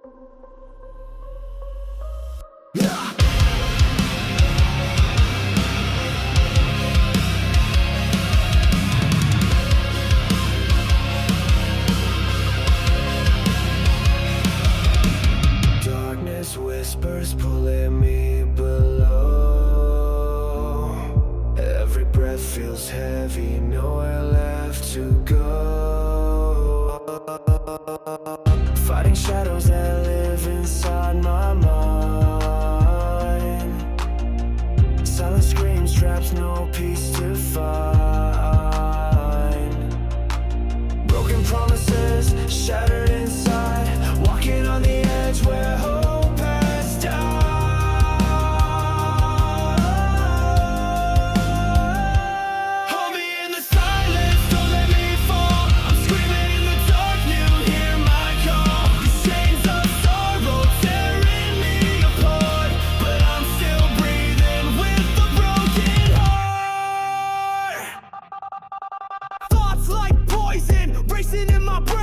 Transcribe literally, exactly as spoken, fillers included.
Darkness whispers pulling me below. Every breath feels heavy, nowhere left to go. Fighting shadows that live inside my mind. Silent screams, traps, no peace to find. Broken promises, shattered inside. Walking on the edge where hope has died. Hold me in the silence, don't let me fall. I'm screaming in the dark, you hear my call. These chains of sorrow tearing me apart, but I'm still breathing with a broken heart. Thoughts like poison racing in my brain.